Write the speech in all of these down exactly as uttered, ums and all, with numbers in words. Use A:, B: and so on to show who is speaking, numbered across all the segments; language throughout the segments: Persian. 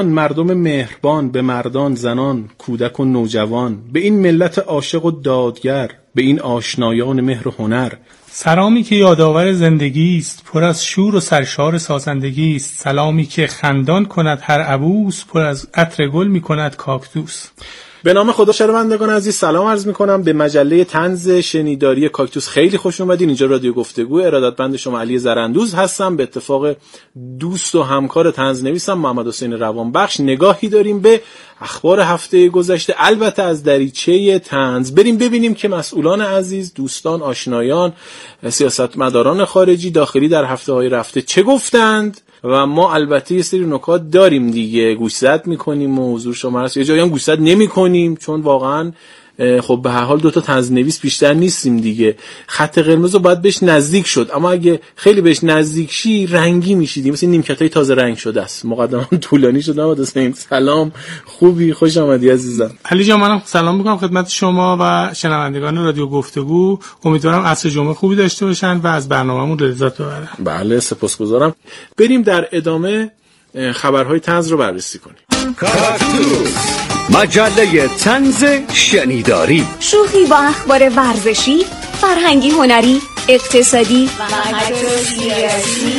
A: مردم مهربان به مردان، زنان، کودک و نوجوان، به این ملت عاشق و دادگر، به این آشنایان مهر و هنر.
B: سلامی که یادآور زندگی است، پر از شور و سرشار سازندگی است. سلامی که خندان کند هر عبوس، پر از عطر گل می کند کاکتوس.
A: به نام خدا شنوندگان عزیز سلام عرض می‌کنم به مجله طنز شنیداری کاکتوس. خیلی خوش اومدین. اینجا رادیو گفتگو، ارادتمند شما علی زرندوز هستم. به اتفاق دوست و همکار طنز نویسم محمد حسین روانبخش نگاهی داریم به اخبار هفته گذشته، البته از دریچه طنز. بریم ببینیم که مسئولان عزیز، دوستان، آشنایان، سیاستمداران خارجی داخلی در هفته‌های رفته چه گفتند و ما البته یه سری نکات داریم دیگه، گوشزد میکنیم و حضور شما هست، یه جایی هم گوشزد نمیکنیم چون واقعا خب به هر حال دو تا طنزنویس بیشتر نیستیم دیگه. خط قرمز رو باید بهش نزدیک شد، اما اگه خیلی بهش نزدیک شی رنگی میشیدیم، مثل نیمکتای تازه رنگ شده است. مقدمه طولانی شد. محمد حسین سلام، خوبی؟ خوش آمدی عزیزم.
B: علی جان منم سلام میکنم خدمت شما و شنوندگان رادیو گفتگو. امیدوارم عصر جمعه خوبی داشته باشن و از برنامه‌مون لذت ببرن.
A: بله سپاسگزارم. بریم در ادامه خبرهای طنز رو بررسی کنیم.
C: کاکتوس، مجله طنز شنیداری،
D: شوخی با اخبار ورزشی، فرهنگی، هنری، اقتصادی و حتی سیاسی.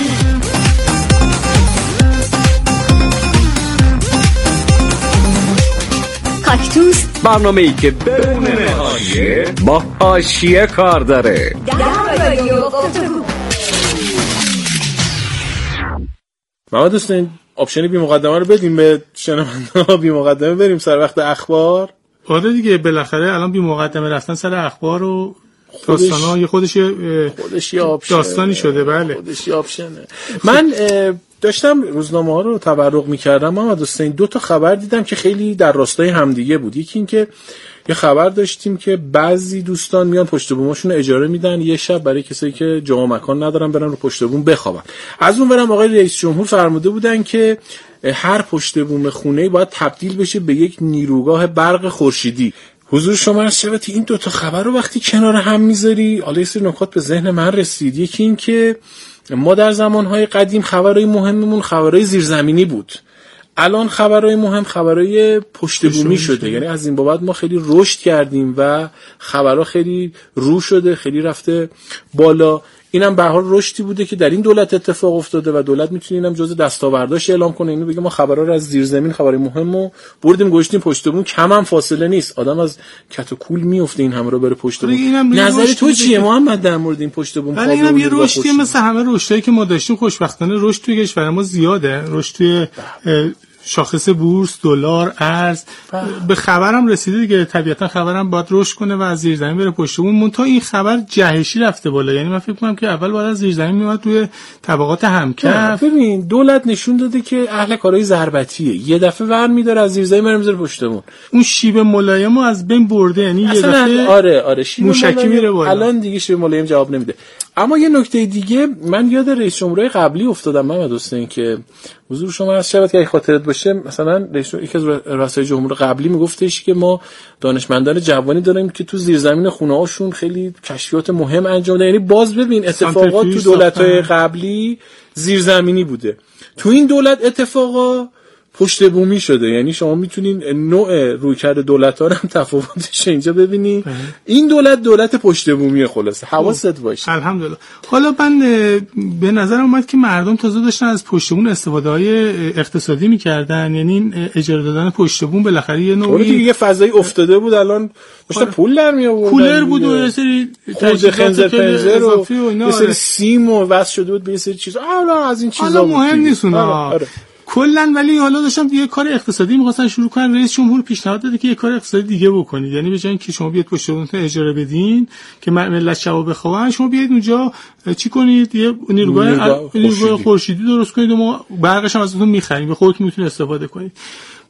D: کاکتوس،
C: برنامه‌ای که بدون حاشیه با حاشیه کار داره.
D: در رادیو گفتگو.
A: محمد حسین آپشن بی مقدمه رو بدیم به شنونده‌ها، بی مقدمه بریم سر وقت اخبار.
B: آره دیگه، بالاخره الان بی مقدمه رفتن سر اخبار و داستانا یه خودش
A: خودش یه آپشن
B: داستانی شده. بله
A: خودش یه آپشنه. من داشتم روزنامه ها رو تبرق می‌کردم محمد حسین، دو تا خبر دیدم که خیلی در راستای همدیگه بود. یکی این که یه خبر داشتیم که بعضی دوستان میان پشت بومشون رو اجاره میدن یه شب برای کسایی که جا و مکان ندارن برن رو پشت بوم بخوابن. از اون برم آقای رئیس جمهور فرموده بودن که هر پشت بوم خونه‌ای باید تبدیل بشه به یک نیروگاه برق خورشیدی. حضور شما عرض شود این دو تا خبر رو وقتی کنار هم میذاری، حالا یه سری نکات به ذهن من رسید. یکی این که ما در زمانهای قدیم خبرهای مهممون خبرهای زیرزمینی بود، الان خبرهای مهم خبرهای پشت بومی شده. یعنی از این بابت ما خیلی رشد کردیم و خبرها خیلی رو شده، خیلی رفته بالا. اینم به هر حال رشدی بوده که در این دولت اتفاق افتاده و دولت میتونه اینم جزء دستاورداش اعلام کنه، اینو بگه ما خبرها رو از زیر زمین، خبرهای مهمو بردیم گذاشتیم پشت بوم. کم هم فاصله نیست، آدم از کت و کول میفته این همه رو بره پشت بوم. نظر تو چیه محمد در مورد این پشت بوم؟
B: ولی اینم یه رشدی مثل همه رشدایی که ما داشتیم. خوشبختانه رشد توی کشور ما زیاده، رشد توی شاخص بورس، دلار، ارز. به خبرم رسیده دیگه، طبیعتا خبرم باید رشد کنه و از زیر زمین بره پشت بوم. منتها این خبر جهشی رفته بالا. یعنی من فکر کنم که اول باید از زیر زمین میاد توی طبقات همکف.
A: ببین دولت نشون داده که اهل کارهای ضربتیه، یه دفعه ور میداره از زیر زمین میذاره پشت بوم.
B: اون شیب ملایمو از بین برده، یعنی یه دفعه
A: آره آره شیب
B: موشکی میره بالا.
A: الان دیگه شیب ملایم جواب نمیده. اما یه نکته دیگه، من یاد رئیس جمهورهای قبلی افتادم محمد حسین که حضور شما از شبت که خاطرت باشه، مثلا رئیس یکی از رؤسای جمهور قبلی میگفتش که ما دانشمندان جوانی داریم که تو زیرزمین خونه‌هاشون خیلی کشفیات مهم انجام دادن. یعنی باز ببین اتفاقات تو دولت‌های قبلی زیرزمینی بوده، تو این دولت اتفاقا پشت بومی شده. یعنی شما میتونین نوع رویکرد دولت‌ها رو هم تفاوتش اینجا ببینی. این دولت دولت پشت بومیه. خلاصه حواست باشه.
B: الحمدلله. حالا من به نظر اومد که مردم تازه داشتن از پشت بوم استفاده‌های اقتصادی می‌کردن، یعنی اجاره دادن پشت بوم بالاخره یه نوعی
A: دیگه یه فضایی افتاده بود، الان داشتن پول در میآوردن.
B: کولر بود و یه سری
A: خود خنزر پنزر و یه سری سیم و وصل شده بود به یه سری چیزا. حالا از این چیزا
B: مهم نیست اونا کلا. ولی حالا داشتم یه کار اقتصادی می‌خواستن شروع کنن. رئیس جمهور پیشنهاد داده که یه کار اقتصادی دیگه بکنید، یعنی به جای اینکه شما بیاید پشت بومتون اجاره بدین که ملت شبا بخوابن، شما بیاید اونجا چی کنید، یه نیروگاه نیروگاه خورشیدی درست کنید و ما برقش هم ازتون می‌خریم، به خودتون میتونید استفاده کنید.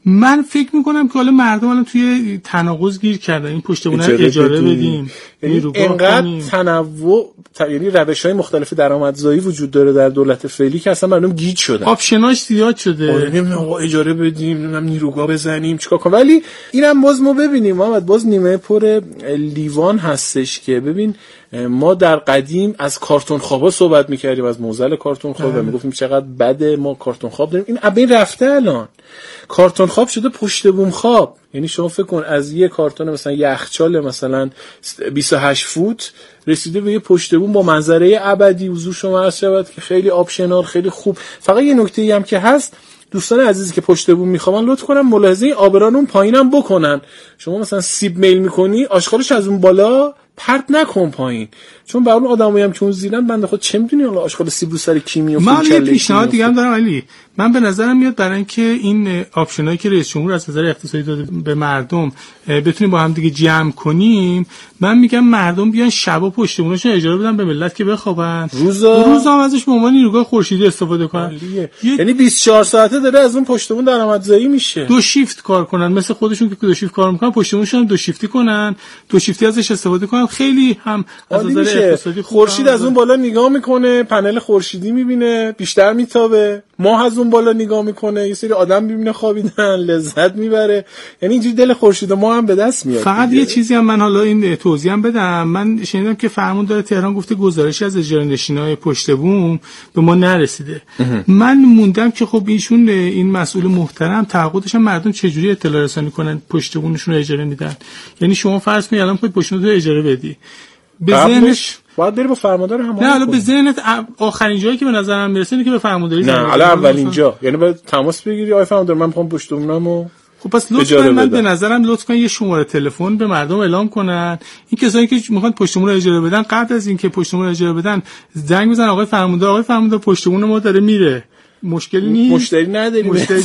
B: من فکر میکنم که حالا مردم الان توی تناقض گیر کردن، این پشت بونه اجاره, اجاره بدیم،
A: یعنی اینقدر تنوع ت... یعنی روش‌های مختلف درآمدزایی وجود داره در دولت فعلی که اصلا مردم گیج شدن،
B: آپشناش زیاد شده.
A: آره نمیدونم آقا اجاره بدیم، نمیدونم نیروگاه بزنیم، چیکار کنیم. ولی اینم باز ما ببینیم محمد، باز نیمه پر لیوان هستش که ببین ما در قدیم از کارتون خوابا صحبت می‌کردیم، از موزل کارتون خواب و میگفتیم چقدر بده ما کارتون خواب داریم. این ابین رفته، الان کارتون خواب شده پشت بوم خواب. یعنی شما فکر کن از یه کارتون مثلا یخچال مثلا بیست و هشت فوت رسیده به یه پشت بوم با منظره ابدی. حضور شما عرض شود که خیلی آپشنال، خیلی خوب. فقط یه نکته‌ای هم که هست، دوستان عزیزی که پشت بوم میخوان لطف کنن ملاحظه آبران اون پایینم بکنن. شما مثلا سیب میل میکنی آشغالش از اون بالا پرت نکن پایین، چون برای اون آدمایی هم که اون زیرن بنده خود چه میدونی حالا آشغال سیب رو سر کی میافته.
B: من یه پیشنهاد دیگه هم دارم علی، من به نظرم میاد برای اینکه این آپشنایی که رئیس جمهور از نظر اقتصادی داده به مردم بتونیم با هم دیگه جمع کنیم، من میگم مردم بیان شبا پشت بومشون اجاره بدن به ملت که بخوابن، روزا روزا هم ازش به عنوان نیروگاه خورشیدی استفاده کنن.
A: یعنی بیست و چهار ساعته داره از اون پشت بوم درآمدزایی میشه.
B: دو شیفت کار کنن، مثل خودشون که دو شیفت کار میکنن، پشت بومشون دو شیفتی کنن، دو شیفتی ازش استفاده کنن. خیلی هم از نظر اقتصادی
A: خورشید از اون بالا نگاه میکنه، پنل خورشیدی میبینه، بیشتر میتابه. ماه از اون بالا نگاه میکنه، یه سری آدم میبینه خوابیدن، لذت میبره. یعنی اینجوری دل خورشید و ما هم به دست میاد.
B: فقط دیگه. یه چیزی هم من حالا این توضیح هم بدم، من شنیدم که فرماندار تهران گفته گزارشی از اجاره نشینای پشت بوم به ما نرسیده. من موندم که خب ایشون این مسئول محترم تعهدش هم مردم چجوری اطلاع رسانی کنن پشت بومشون رو اجاره میدن. یعنی شما فرض کنید الان خود پشت بوم رو اجاره بدی، به ذهنش
A: باید بری با فرماندار همون.
B: نه حالا به ذهنت آخرین جایی که به نظرم میرسه اینه که به فرمانداری
A: نه حالا اولین جا، یعنی باید تماس بگیری آقای فرماندار من میخوام پشت بوممو.
B: خب پس لطفاً من به نظرم لطفاً یه شماره تلفن به مردم اعلام کنن، این کسایی که میخوان پشت بوم رو اجاره بدن قبل از اینکه پشت بوم رو اجاره بدن زنگ بزنن آقای فرماندار، آقای فرماندار پشت بوم ما داره میره، مشکلی نیست،
A: مشتری نداری،
B: مشتری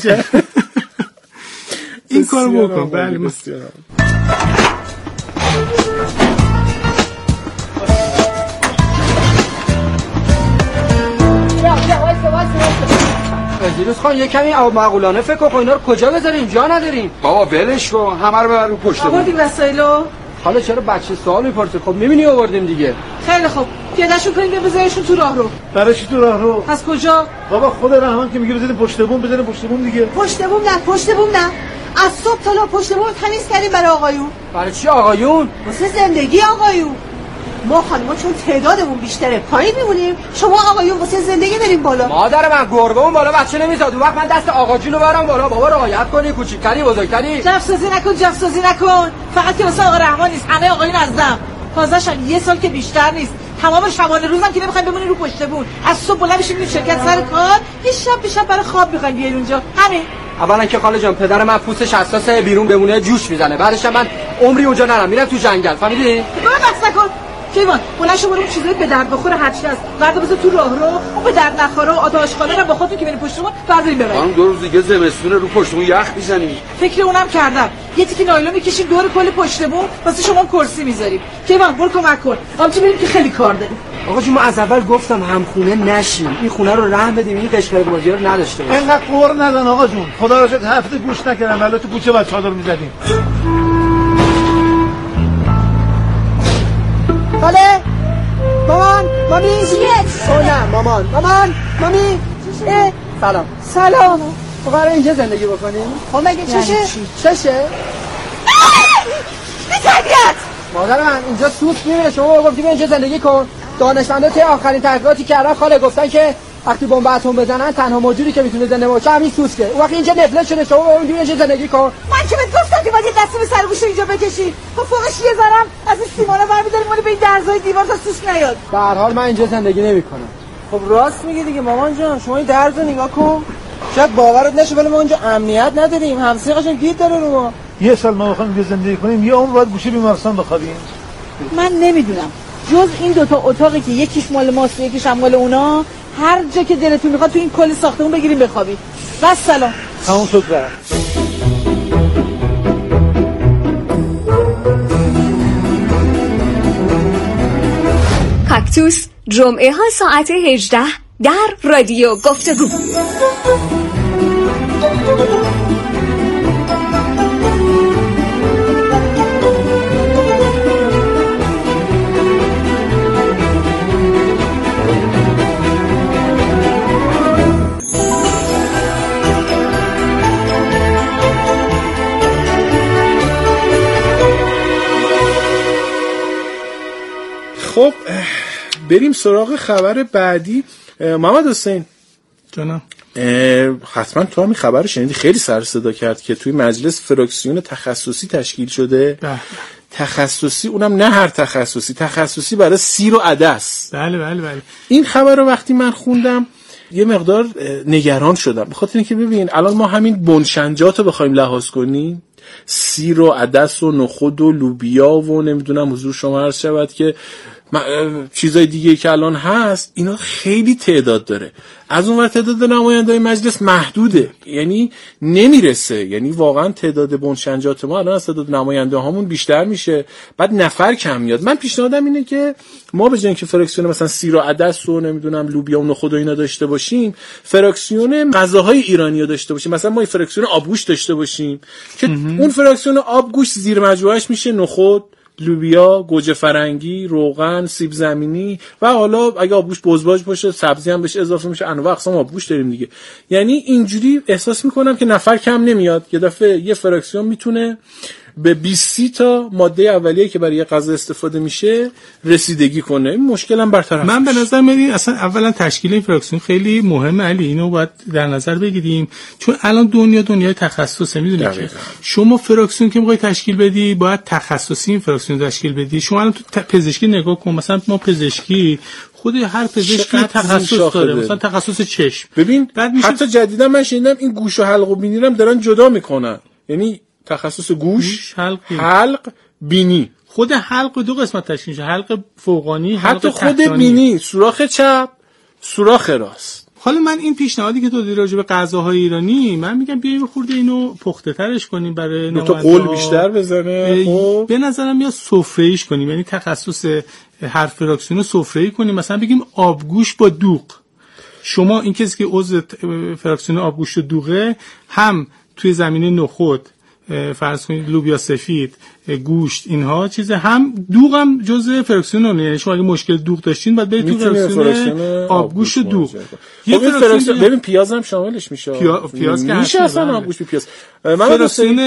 B: این کارو بکن. بله
E: وزیرس خان یه کمی او معقولانه فکر کن، اینا رو کجا بذاریم؟ جا نداریم.
F: بابا ولش کن، همه رو ببر رو پشت بوم.
E: آوردیم وسایلو. حالا چرا بچه سوال میپرسه؟ خب میبینی آوردیم دیگه. خیلی خوب پیادهشون کنیم بذاریشون تو راه رو.
G: برای چی تو راه رو؟
E: از کجا؟
G: بابا خود رحمان که میگه بذاریم پشت بوم، بذاریم پشت بوم دیگه.
H: پشت بوم نه، پشت بوم نه. از صبح تا پشت بوم تمیز کردیم برای آقایون.
E: برای چی آقایون؟
H: واسه زندگی آقایون. ما خانم‌ها چون تعدادمون بیشتره پایین میمونیم، شما آقایون واسه زندگی بریم بالا.
E: مادر من گربه اون بالا بچه نمیزاد، اون وقت من دست آقا جونو برام بالا. بابا رعایت کنی، کوچیک‌تری بزرگتری.
H: جفسازی نکن، جفسازی نکن. فقط که واسه آقا رحمان نیست، همه آقایون ازم. تازه‌شم یه سال که بیشتر نیست. تمام شبانه روزم که نمیخوایم بمونیم رو پشت بوم. از صبح بلند بشیم میریم شرکت سر کار، یه شب به شب برای خواب میخوایم بیاین اونجا. همین.
E: اولا که خاله جان پدر من پوستش حساسه، بیرون بمونه جوش میزنه. بعدش من عمری اونجا نرم، میرم تو جنگل. فهمیدی؟
H: بابا بس نکن. کیوان بلند شو برو چیزای به درد بخوره هرچی هست بعد بذار تو راه رو، اون به درد نخوره آد آشغاله رو با خودتون که بریم پشت بوم برداریم ببریم.
F: خانم دو روز دیگه زمستونه رو پشت بوم یخ میزنیم.
H: فکر اونم کردم، یه تیکه نایلون میکشیم دور کل پشت بوم واسه شما کرسی میذاریم. کیوان برو کمک کن، آمچه بریم که خیلی کار داریم.
E: آقا جون ما از اول گفتم همخونه نشیم، این خونه رو رحم بدیم، این قشقرق بازی رو نداشته باشیم.
G: اینقدر قور نزن آقا جون، خدا را شکر هفته گوش نکردم، ولی تو کوچه بچه‌ها رو میزدیم.
H: بله مامان، مامی
E: چیه؟ او نه مامان، مامان، مامی اه. سلام
H: سلام.
E: تو قراره اینجا زندگی بکنیم؟
H: خب مگه چشه؟
E: چشه؟
H: بی تربیت
E: مادر من اینجا سوت میبینه، شما گفتی بیا اینجا زندگی کن. دانشمندا توی آخرین تحقیقاتی کردن خاله گفتن که وقتی بمب اتم بزنن تنها موجودی که میتونه زنده باشه همین سوسکه. اون وقت اینجا نفلت شده، شما اون دیگه زندگی کن.
H: من که بهت گفتم که باید یه دستی به سر گوش اینجا بکشی، تو فوقش یه ذرم از این سیمانه برمی‌داریم اون به این درزای دیوار تا سوسک نیاد.
E: به هر حال من اینجا زندگی نمی‌کنم. خب راست میگی دیگه مامان جان، شما این درزو نگاه کن. شاید باورت نشه ولی ما اینجا امنیت نداریم، همسایه قشنگ گیر داره رو ما.
G: یه سال ما بخوایم اینجا زندگی کنیم یه عمر باید گوشه بیمارستان بخوابیم.
H: من نمیدونم جز این دوتا اتاقی که یکیش مال ماست یکیش هم مال اونا، هر جا که دلتون میخواد تو این کل ساختمون بگیریم بخوابید. و سلام.
G: تمام شد برم.
D: کاکتوس جمعه ها ساعت هجده در رادیو گفتگو.
A: خب بریم سراغ خبر بعدی. محمد حسین
B: جانم،
A: حتما تو هم این خبر رو شنیدی، خیلی سر صدا کرد که توی مجلس فراکسیون تخصصی تشکیل شده.
B: بله.
A: تخصصی، اونم نه هر تخصصی، تخصصی برای سیر و عدس.
B: بله بله بله.
A: این خبر رو وقتی من خوندم یه مقدار نگران شدم، به خاطر اینکه ببین الان ما همین بنشنجات رو بخوایم لحاظ کنیم، سیر و عدس و نخود و لوبیا و نمیدونم حضور شما عرض شود که چیزای دیگه که الان هست، اینا خیلی تعداد داره. از اون ور تعداد نماینده‌های مجلس محدوده، یعنی نمیرسه، یعنی واقعا تعداد بنشنجات ما الان از تعداد نماینده هامون بیشتر میشه، بعد نفر کم میاد. من پیشنهادم اینه که ما به جای اینکه فراکسیون مثلا سیر و عدس و نمیدونم لوبیا و نخود و اینا داشته باشیم، فراکسیون غذاهای ایرانی رو داشته باشیم. مثلا ما فراکسیون آبگوشت داشته باشیم که اون فراکسیون آبگوشت زیر مجموعهش میشه نخود، لوبیا، گوجه فرنگی، روغن، سیب زمینی و حالا اگه آبگوشت بزباج باشه سبزی هم بهش اضافه میشه. انواع اقسام آبگوشت داریم دیگه. یعنی اینجوری احساس میکنم که نفر کم نمیاد، یه دفعه یه فراکسیون میتونه به بیست تا ماده اولیه که برای غذا استفاده میشه رسیدگی کنه. این مشکل هم برطرف.
B: من به نظر میاد اصلا اولا تشکیل این فراکسیون خیلی مهمه علی، اینو باید در نظر بگیریم، چون الان دنیا دنیای تخصصه. میدونی که شما فراکسیون که میخوای تشکیل بدی باید تخصصی این فراکسیون تشکیل بدی. شما الان تو پزشکی نگاه کن، مثلا ما پزشکی خود هر پزشکی تخصص داره، مثلا تخصص چشم.
A: ببین حتی جدیدا من شنیدم این گوش و حلق و بینی رو دارن جدا میکنن، یعنی تخصص گوش، حلق, حلق بینی.
B: خود حلق دو قسمت تشکیل میشه، حلق فوقانی، حلق
A: حتی خود تحتانی. بینی، سوراخ چپ، سوراخ راست.
B: حالا من این پیشنهادی که تو دادی راجع به غذاهای ایرانی، من میگم بیایم خورده اینو پخته ترش کنیم برای
A: نماینده، تو قول بیشتر بزنه. خب
B: به نظرم یا سفره‌ایش کنیم، یعنی تخصص هر فراکسیون رو سفره‌ای کنیم. مثلا بگیم آبگوشت با دوغ. شما این کسی که عضو فراکسیون آبگوشت و دوغه، هم توی زمینه نخود فرض کنید لوبیا سفید، گوشت، اینها چیزه، هم دوغ هم جزء فراکسیون اون. یعنی شما اگه مشکل دوغ داشتین بعد برید تو فراکسیون آبگوشت و دوغ.
A: یه فراکسیون ببین پیاز هم شاملش میشه.
B: پیاز که
A: میشه اصلا آبگوشت پیاز.
B: فراکسیون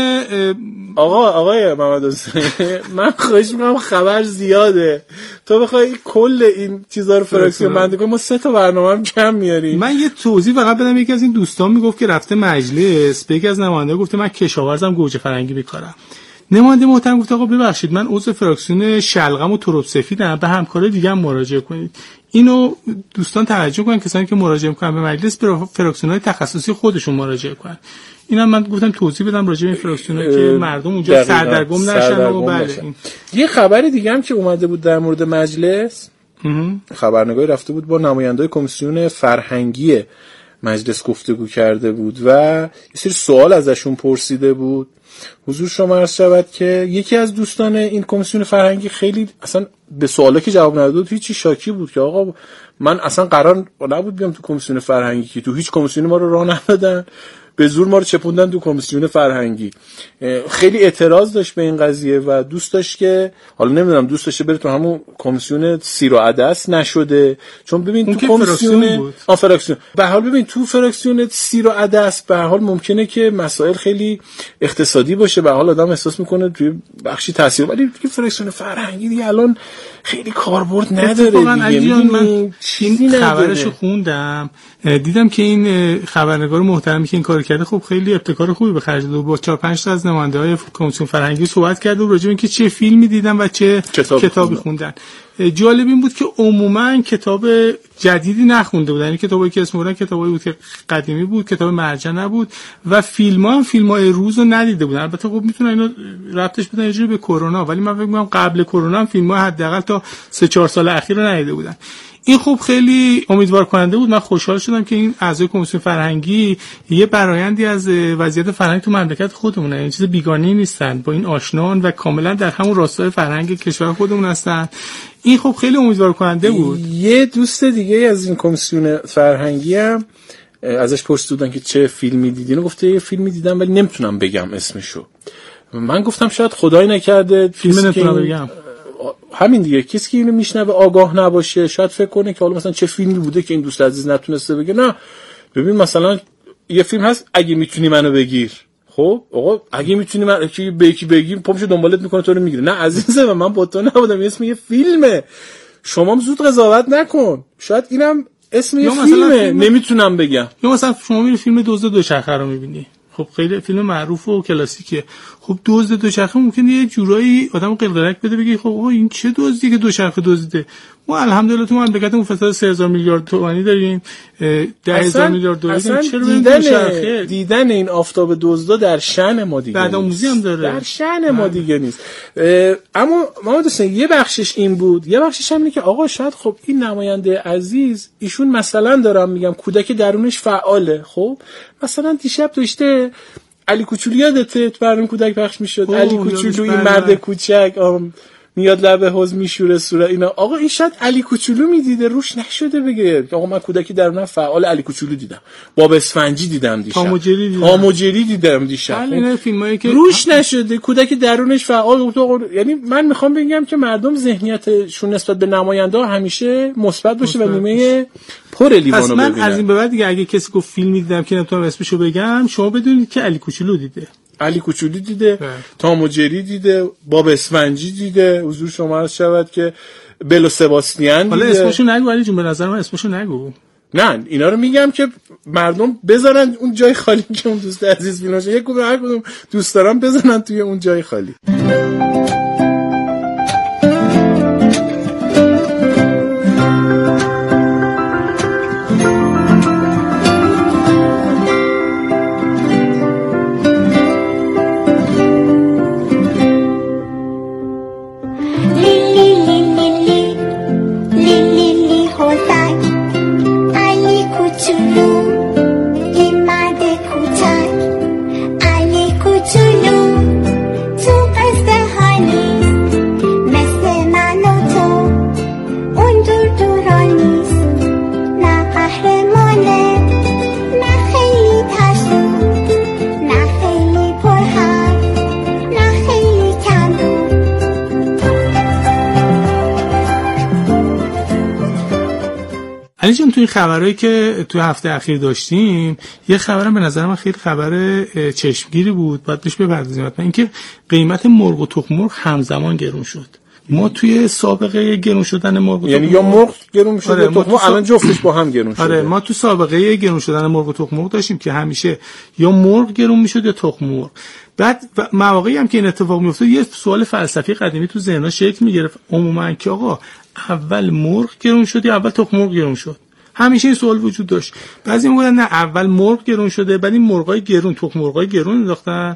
A: آقا آقای محمد حسین من خواهش می‌کنم، خبر زیاده، تو بخوای کل این چیزا رو فراکسیون بندی کنی ما سه تا برنامه‌ام کم میاریم.
B: من یه توضیح فقط بدم. یکی از این دوستان میگفت که رفته مجلس، به یکی از نماینده گفته من کشاورزم گوجه فرنگی می‌کارم. نماینده محترم گفت آقا ببخشید من عضو فراکسیون شلغم و ترب سفیدم، به همکار دیگه هم مراجعه کنید. اینو دوستان توجه کنن، کسانی که مراجعه می‌کنن به مجلس به فراکسیون‌های تخصصی خودشون مراجعه کنن. اینم من گفتم توضیح بدم راجع به این فراکسیون‌ها که مردم اونجا سردرگم نشن. و بله
A: یه خبر دیگه هم که اومده بود در مورد مجلس، خبرنگاری رفته بود با نماینده‌های کمیسیون فرهنگی مجلس گفتگو کرده بود و یه سری سوال ازشون پرسیده بود. حضور شما عرض شود که یکی از دوستان این کمیسیون فرهنگی خیلی اصلا به سوالا که جواب نداد هیچی شاکی بود که آقا من اصلا قرار نبود بیام تو کمیسیون فرهنگی، که تو هیچ کمیسیونی ما رو راه ندادن، به زور ما رو چپوندن تو کمیسیون فرهنگی. خیلی اعتراض داشت به این قضیه و دوست داشت که حالا نمیدونم دوست داشته بره تو همون کمیسیون سیر و عدس، نشده. چون ببین تو کمیسیون آفراکسیون به حال ببین تو فراکسیون سیر و عدس به حال ممکنه که مسائل خیلی اقتصادی باشه، به حال آدم احساس میکنه توی بخشی تاثیر، ولی تو فراکسیون فرهنگی دیگه الان خیلی کاربرد نداره دیگه.
B: من این خبرشو خوندم، دیدم که این خبرنگار محترمی که این کارو کرده خب خیلی ابتکار خوبی به خرج داد. با چهار پنج تا از نماینده‌های کمیسیون فرهنگی صحبت کرد و راجع به اینکه چه فیلمی دیدن و چه کتاب کتابی خوندن. جالب این بود که عموما کتاب جدیدی نخونده بودن، یعنی کتابایی که اسم بردن کتابایی بود که قدیمی بود، کتاب مرجع نبود و فیلم‌ها هم فیلم‌های روز رو ندیده بودن. البته خب میتونن اینو ربطش بدن یه جوری به کرونا، ولی من فکر می‌کنم قبل کرونا هم فیلم‌ها حداقل تا سه چهار سال اخیر رو ندیده بودن. این خب خیلی امیدوار کننده بود. من خوشحال شدم که این اعضای کمیسیون فرهنگی یه برآیندی از وضعیت فرهنگ تو مملکت خودمونه، این چیز بیگانه‌ای نیستن، با این آشنان و کاملا در همون راستای فرهنگ کشور خودمون هستن. این خب خیلی امیدوار کننده بود.
A: یه دوست دیگه از این کمیسیون فرهنگی هم ازش پرسیدن که چه فیلمی دیدین و گفته یه فیلمی دیدم ولی نمیتونم بگم اسمشو. من گفتم شاید خدای نکرده
B: فیلم نمیتونم بگم.
A: همین دیگه، کسی که اینو میشنوه آگاه نباشه شاید فکر کنه که حالا مثلا چه فیلمی بوده که این دوست عزیز نتونسته بگه. نه ببین مثلا یه فیلم هست اگه میتونی منو بگیر. خب آقا اگه میتونی من کی به کی بگیم پامشو دنبالت میکنه تو رو میگیره. نه عزیزم من با تو نبودم، اسم یه فیلمه. شما زود قضاوت نکن، شاید اینم اسم یه فیلمه فیلم... نمیتونم بگم.
B: یا مثلا شما میری فیلم دزد دوچرخه رو میبینی، خب خیلی فیلم معروف و کلاسیکه، خب دزد دوچرخه ممکنه یه جورایی آدمو قلقلک بده، بگی خب آقا این چه دزدی که دوچرخه دزدیده. ما الحمدلله تو مملکتمون فساد سه هزار میلیارد تومانی داریم، ده هزار میلیارد دلار داریم. چرا
A: دیدن دیدن این آفتاب دزدا در شأن ما دیگه
B: بعد آموزی هم داره،
A: در شأن ما دیگه نیست. اما ما دوستان یه بخشش این بود، یه بخشش هم اینه که آقا شاید خب این نماینده عزیز ایشون مثلا دارم میگم کودک درونش فعاله، خب مثلا دیشب داشته علی کوچولو یادته تو برنامه کودک پخش میشد، علی کوچولو این مرد کوچک میاد لبه حوض میشوره صورت اینا، آقا این شاید علی کوچولو میدیده روش نشده بگه آقا من کودکی درونم فعال علی کوچولو دیدم، باب اسفنجی دیدم دیشب،
B: تام و جری دیدم،
A: تام و جری دیدم دیشب،
B: اینا فیلمایی که
A: روش نشده کودکی درونش فعال. یعنی من میخوام بگم که مردم ذهنیتشون نسبت به نماینده‌ها همیشه مثبت باشه و نیمه پر لیوانو ببینن.
B: من از این به بعد دیگه اگه کسی گفت فیلم دیدم که نمیتونم اسمشو بگم، شما بدونید که علی کوچولو دیده،
A: علی کوچولو دیده، تام و جری دیده، باب اسفنجی دیده، حضور شما عرض شود که بلو سباستیان دیده.
B: حالا اسمشو نگو علی جون، به نظر من اسمشو نگو.
A: نه اینا رو میگم که مردم بذارن اون جای خالی که اون دوست عزیز بیناشه، یک کدوم هر کدوم دوست دارن بذارن توی اون جای خالی.
B: علی جون توی خبرایی که توی هفته اخیر داشتیم، یه خبرم به نظر من خیلی خبر چشمگیری بود، باید بهش بپردازیم. حتما اینکه قیمت مرغ و تخم مرغ همزمان گرون شد. ما توی سابقه گرون شدن مرغ و
A: یعنی یا مرغ گرون شده، آره، تخم الان جفتش با هم گرون شده.
B: آره ما تو سابقه گرون شدن مرغ و تخم مرغ داشتیم که همیشه یا مرغ گرون میشد یا تخم مرغ. بعد مواقعی هم که این اتفاق میافتاد یه سوال فلسفی قدیمی تو ذهن‌ها شکل میگرفت عموما که آقا اول مرغ گرون شد یا اول تخم مرغ گرون شد. همیشه این سوال وجود داشت. بعضی میگن نه اول مرغ گرون شده بعد این مرغای گرون تخم مرغای گرون انداختن،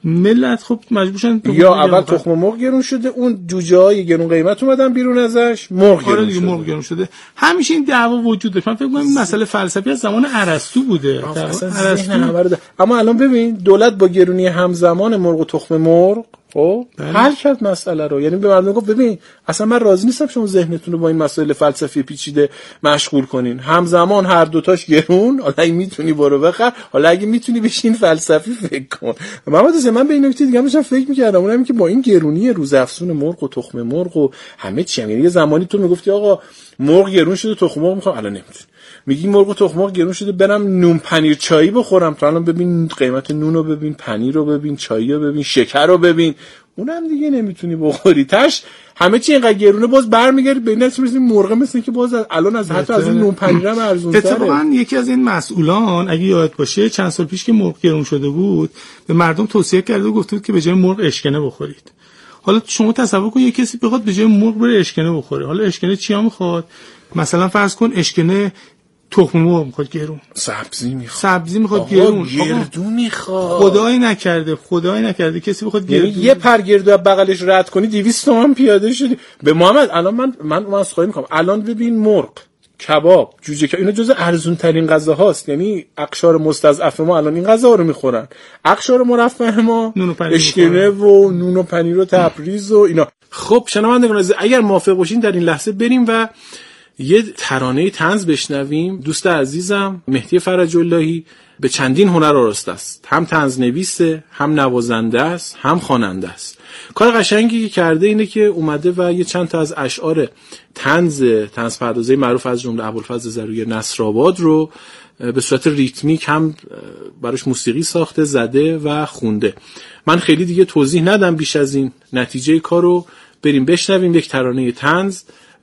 B: ملت خب مجبور شدن
A: یا اول تخم مرغ گرون شده اون جوجه‌های گرون قیمت اومدن بیرون ازش مرغ گرون
B: آره شده. مرغ گرون شده. همیشه این دعوا وجود داشت. من فکر می‌کنم این مسئله فلسفی از زمان ارسطو بوده.
A: ارسطو. اما الان ببین دولت با گرونی همزمان مرغ و تخم مرغ خب حل کرد مسئله رو. یعنی به مردم گفت ببین اصلا من راضی نیستم شما ذهنتون رو با این مسائل فلسفی پیچیده مشغول کنین، همزمان هر دوتاش گرون، حالا اگه میتونی برو بخر، حالا اگه میتونی بشین فلسفی فکر کن. محمد حسین من به این نکته دیگه داشتم فکر می‌کردم، اونم که با این گرونی روزافزون مرغ و تخم مرغ و همه چی، یعنی یه زمانی تو میگفتی آقا مرغ گرون شده تخم مرغ میخوام، الان نمیتونی. میگی مرغ و تخم مرغ گرون شده برم نون پنیر چایی بخورم، تو الان ببین قیمت نون رو ببین، پنیر رو ببین، چایی رو ببین، شکر رو ببین، اونم دیگه نمیتونی بخوری. تاش همه چی اینقدر گرونه باز برمیگردی به این نتیجه مرغ مثل که باز الان از حتی از این نون پنیر هم ارزان‌تره.
B: اتفاقا یکی از این مسئولان اگه یاد باشه چند سال پیش که مرغ گرون شده بود به مردم توصیه کرده و گفته بود که به جای مرغ اشکنه بخورید. حالا شما تصور کن یه کسی بخواد به جای مرغ بره اشکنه بخوره، حالا اشکنه چیا میخواد؟ مثلا فرض کن اشکنه تخم مرغ میخواد گرون،
A: سبزی میخواد
B: سبزی میخواد گرون،
A: گردو میخواد،
B: خدای نکرده خدای نکرده کسی بخواد گردو،
A: یعنی یه پر گردو از بغلش رد کنی دویست تومن پیاده شدی. به محمد الان من من مسخره میکنم، الان ببین مرغ، کباب، جوجه که اینا جزء ارزون ترین غذاهاست. یعنی اقشار مستضعف ما الان این غذا رو میخورن، اقشار مرفه ما اشکنه و نون و پنیر و تبریز و اینا. خب شنوندگان عزیز اگر موافق باشین در این لحظه بریم و یه ترانه طنز بشنویم. دوست عزیزم مهدی فرج اللهی به چندین هنر آراسته است، هم طنز نویسه، هم نوازنده است، هم خواننده است. کار قشنگی که کرده اینه که اومده و یه چند تا از اشعار طنز طنز پردازی معروف از جمله ابوالفضل زروی نصرآباد رو به صورت ریتمیک هم براش موسیقی ساخته، زده و خونده. من خیلی دیگه توضیح ندم بیش از این، نتیجه کارو بریم بشنویم. یک ترانه طنز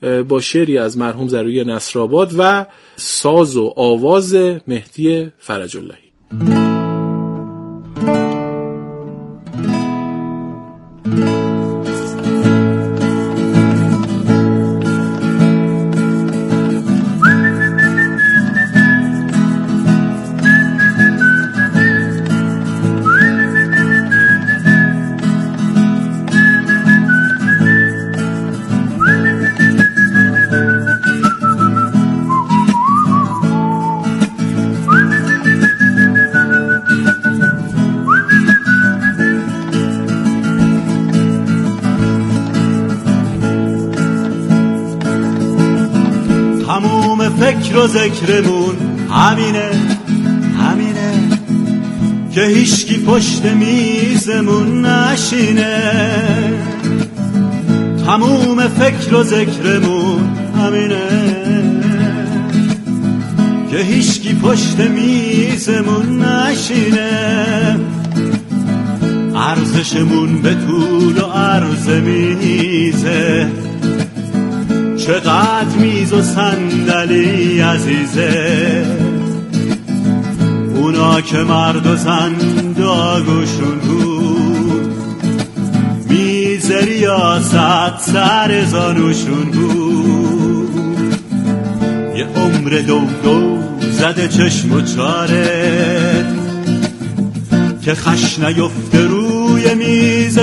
A: با شعری از مرحوم ضروری نصرآباد و ساز و آواز مهدی فرج اللهی.
I: فکر و ذکرمون همینه همینه که هیچکی پشت میزمون نشینه. تموم فکر و ذکرمون همینه که هیچکی پشت میزمون نشینه. ارزشمون به طول و عرض میزه، چقدر میز و صندلی عزیزه. اونا که مرد و زن داغشون بود، میز ریاست سر زانوشون بود. یه عمر دو دو زده چشم و چارت که خش نیفته روی میز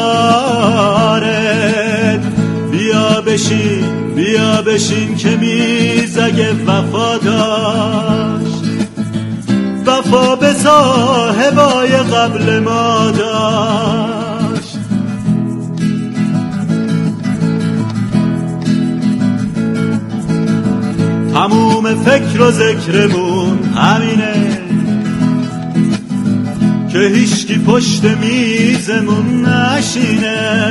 I: کارت. بیا بشین بیا بشین که میز اگه وفا داشت، وفا به صاحبای قبل ما داشت. تموم فکر و ذکرمون همینه که هیچکی پشت میزمون نشینه.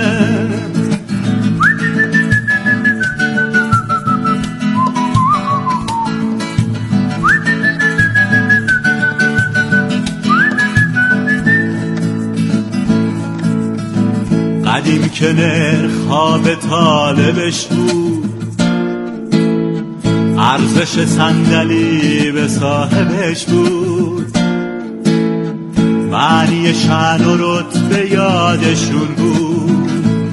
I: قدیم که نرخ خواب طالبش بود، ارزش صندلی به صاحبش بود. معنی شأن و رتبه یادشون بود،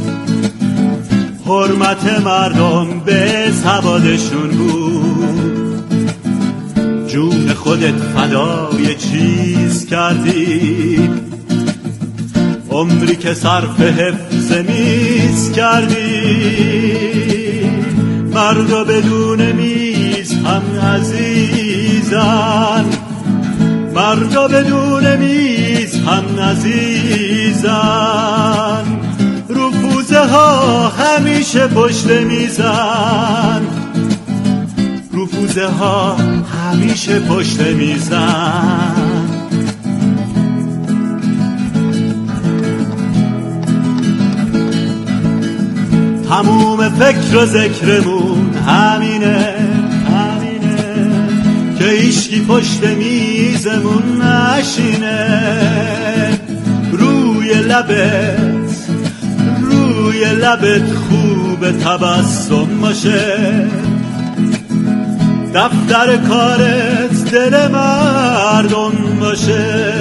I: حرمت مردم به سوادشون بود. جون خودت فدای چیز کردی، عمری که صرف حفظ میز کردی. مردا بدون میز هم عزیزن، مردا بدون میز هم عزیزن. رفوزه ها همیشه پشت میزن، رفوزه ها همیشه پشت میزن. تموم فکر و ذکرمون همینه همینه که هیچکی پشت میزمون نشینه. روی لبت روی لبت خوب تبسم باشه، دفتر کارت دل مردم باشه.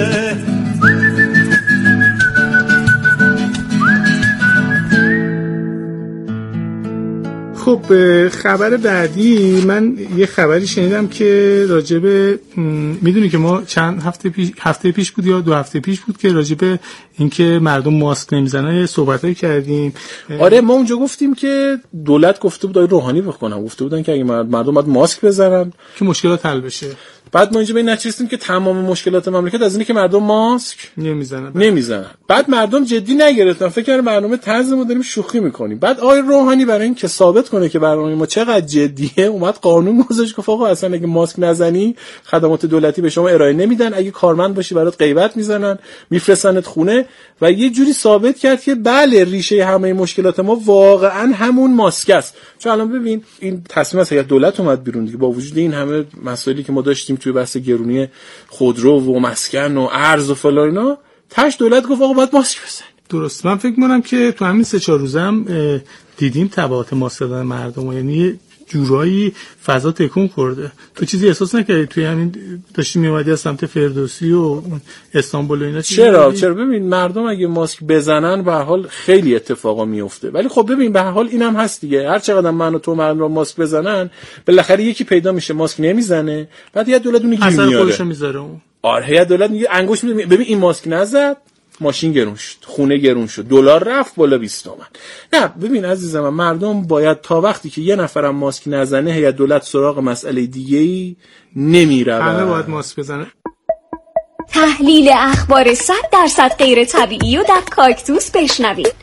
B: خب خبر بعدی، من یه خبری شنیدم که راجبه، میدونی که ما چند هفته پیش هفته پیش بود یا دو هفته پیش بود که راجبه اینکه مردم ماسک نمیزنن صحبتایی کردیم.
A: آره ما اونجا گفتیم که دولت گفته بود آقای روحانی بکنن، گفته بودن که اگه مردم باید ماسک بزنن
B: که مشکلات حل بشه.
A: بعد ما اینجا به این نتیجه رسیدیم که تمام مشکلات مملکت از اینه که مردم ماسک
B: نمیزنن
A: نمیزنن. بعد مردم جدی نگرفتن، فکر کردن برنامه طنز ما داریم شوخی میکنیم. بعد آقای روحانی برای این که ثابت کنه که برنامه ما چقدر جدیه، اومد قانون گذاشت که آقا اصلا اگه ماسک نزنی خدمات دولتی به شما ارائه نمیدن، اگه کارمند باشی برات غیبت میزنن، میفرستنت خونه. و یه جوری ثابت کرد که بله ریشه همه مشکلات ما واقعا همون ماسک است. چون الان ببین این تصمیم از هیئت دولت اومد بیرون دیگه، با وجود این همه مسائلی که ما داشتیم توی بحث گرونی خودرو و مسکن و ارز و فلان اینا، تاش دولت گفت آقا باید ماسک بزنید.
B: درست. من فکر می‌کنم که تو همین سه چهار روزه هم دیدیم تبعات ماسک زدن مردم، یعنی جورایی فضا تکون خورده. تو چیزی احساس نکردی توی همین داشتی میومدی از سمت فردوسی و استانبول و اینا؟
A: چرا چرا ببین مردم اگه ماسک بزنن به هر حال خیلی اتفاقا میفته، ولی خب ببین به هر حال اینم هست دیگه، هر چقدر من و تو مردم ماسک بزنن بالاخره یکی پیدا میشه ماسک نمیزنه، بعد یه دولت اون گیر میاره
B: اثر خودشو میذاره اون.
A: آره یه دولت میگه انگوش میده ببین این ماسک نزد ماشین گرون شد، خونه گرون شد، دلار رفت بالا بیست تومن. نه ببین عزیزم، مردم باید تا وقتی که یه نفرم ماسک نزنه هیئت دولت سراغ مسئله دیگه‌ای نمیره.
B: همه باید ماسک بزنه.
D: تحلیل اخبار صد درصد غیر طبیعی و در کاکتوس بشنوید.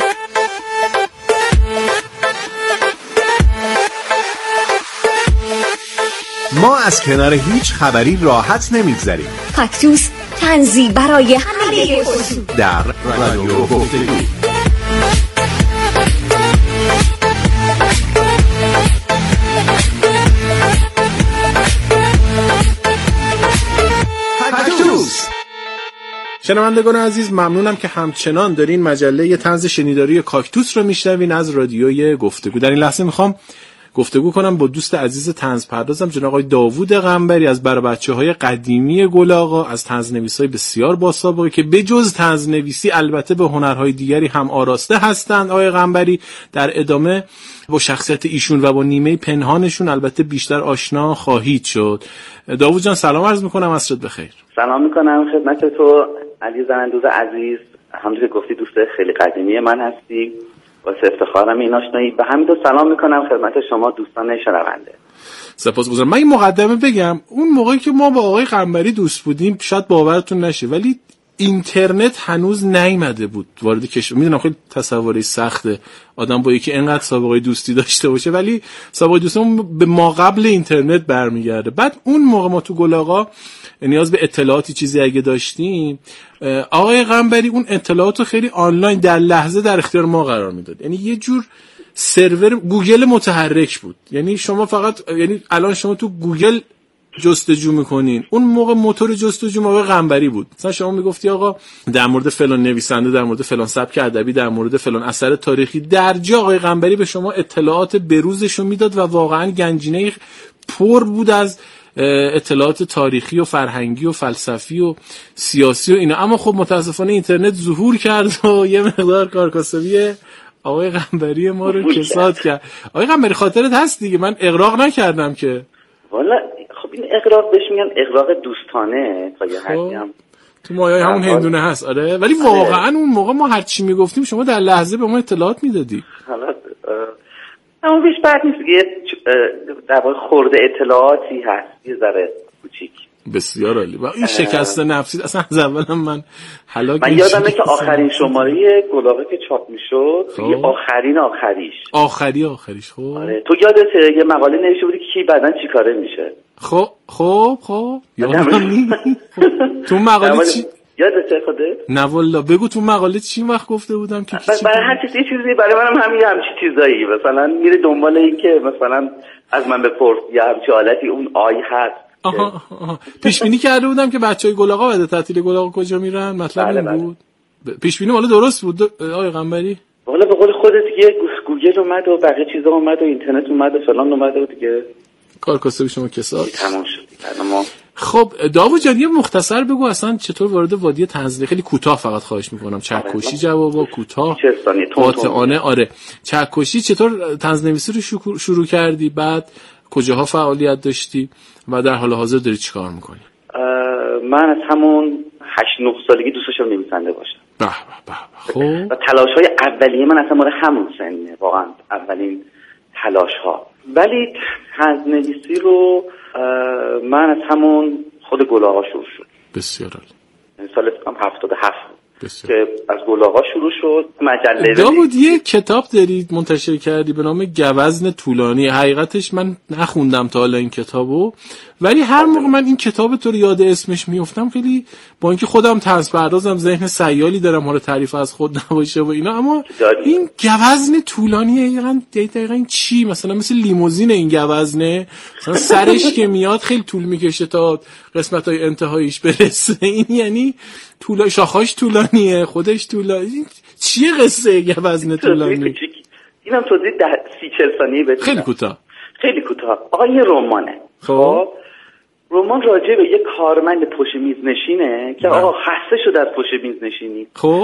C: ما از کنار هیچ خبری راحت نمیگذریم.
D: کاکتوس تنزی برای همه خصوص
C: در رادیو گفتگو. کاکتوس.
A: شنوندگان عزیز، ممنونم که همچنان دارین مجله طنز شنیداری کاکتوس رو میشنوین از رادیوی گفتگو. در این لحظه میخوام گفتگو کنم با دوست عزیز طنز پردازم جناب آقای داوود قنبری از بر بچه‌های قدیمی گل آقا، از طنزنویسای بسیار باسابقه که بجز طنزنویسی البته به هنرهای دیگری هم آراسته هستند. آقای قنبری در ادامه با شخصیت ایشون و با نیمه پنهانشون البته بیشتر آشنا خواهید شد. داوود جان سلام عرض میکنم، عصرت بخیر.
J: سلام میکنم خدمت تو علی زنندوز عزیز، همونطور که گفتی دوست خیلی قدیمی من هستی، واسه افتخارم این آشنایی. به همین دو سلام میکنم خدمت شما دوستان شنونده.
A: سپاسگزارم. من این مقدمه بگم، اون موقعی که ما با آقای قنبری دوست بودیم شاید باورتون نشه ولی اینترنت هنوز نیامده بود وارد کشور. میدونم خیلی تصوری سخته آدم با یکی اینقدر سابقه دوستی داشته باشه، ولی سابقه دوستیمون به ما قبل اینترنت برمیگرده. بعد اون موقع ما تو گل آقا نیاز به اطلاعاتی چیزی اگه داشتیم، آقای قنبری اون اطلاعاتو خیلی آنلاین در لحظه در اختیار ما قرار میداد. یعنی یه جور سرور گوگل متحرک بود. یعنی شما فقط، یعنی الان شما تو گوگل جستجو میکنین، اون موقع موتور جستجو آقای قنبری بود. مثلا شما میگفتی آقا در مورد فلان نویسنده، در مورد فلان سبک ادبی، در مورد فلان اثر تاریخی، در جا آقای قنبری به شما اطلاعات بروزشو میداد و واقعا گنجینه پر بود از اطلاعات تاریخی و فرهنگی و فلسفی و سیاسی و اینا. اما خب متاسفانه اینترنت ظهور کرد و یه مقدار کارکاسبی آقای قنبری ما رو کساد کرد. آقای قنبری خاطرت هست دیگه، من اغراق نکردم که.
J: والا خب این اغراق بهش میگن اغراق دوستانه تا یه حدی هم
A: تو مایه همون هندونه هست. آره ولی واقعا اون موقع ما هر چی میگفتیم شما در لحظه به ما اطلاعات میدادی.
J: حالا اما بیش بعد نیست که در واقع خورده اطلاعاتی هست یه ذره کوچیک.
A: بسیار عالی. و این شکست نفسی اصلا از اولم من هلاک
J: من یادمه که آخرین شماره گل آقا که چاپ میشد یه آخرین آخریش
A: آخری آخریش خب
J: آره تو یادته یه مقاله نوشته بودی که کی بعدن چیکاره میشه.
A: خب خب خب یادم نیست. تو مقاله چی
J: یادته خودت؟
A: نه والا بگو تو مقاله چی وقت گفته بودم که
J: کی برای هر چیزی چیزی برای منم همین همچی چیزایی مثلا میره دنبال این که مثلا از من بپرس یا همچی حالتی اون آی هست.
A: آها آها پیش بینی کرده بودم که بچهای گل آقا بعد تعطیل گل آقا کجا میرن، مطلب این بله بود. پیش بینی والا درست بود آقای قنبری؟
J: والا به قول خودت دیگه گوگل اومد و بقیه چیزا اومد و اینترنت اومد و فلان اومد و دیگه
A: کار کاسبی شما کساد
J: تمام شد. ما
A: خب داوود جان یه مختصر بگو اصلا چطور وارد وادی طنز، خیلی کوتاه فقط خواهش میکنم، چکشی جوابا کوتاه قاطعانه. آره چکشی چطور طنزنویسی رو شروع کردی، بعد کجاها فعالیت داشتی و در حال حاضر داری چیکار میکنی؟
J: من از همون هشت نه سالگی دوست داشتم نویسنده باشم.
A: به به به. خب
J: و تلاش‌های اولیه من اصلا مال همون سنه، واقعا اولین تلاش‌ها. ولی طنزنویسی رو من از همون خود گل آقا شروع شد.
A: بسیار عالی.
J: سال هفتاد و هفت که از گل آقا شروع شد. مجله
A: داوود یه کتاب دارید منتشر کردی به نام گوزن طولانی. حقیقتش من نخوندم تا حالا این کتابو، ولی هر موقع من این کتاب تو رو یاد اسمش میافتم خیلی با اینکه خودم طنز پردازم ذهن سیالی دارم حالا تعریف از خود نباشه و اینا، اما داری. این گوزن طولانی دقیقاً دقیقاً این چی؟ مثلا مثل لیموزین این گوزنه، مثلا سرش که میاد خیلی طول میکشه تا قسمت‌های انتهاییش برسه. این یعنی طول شاخه‌اش طولانی طولانیه خودش طولانی. چیه قصه یه وزن طولانی؟
J: اینم توضیح ده سی چل ثانیه بدم.
A: خیلی کوتاه.
J: خیلی کوتاه. آقا این رمانه. خب رمان راجع به یه کارمند پشت میز نشینه که آقا خسته شده از پشت میز نشینی.
A: خب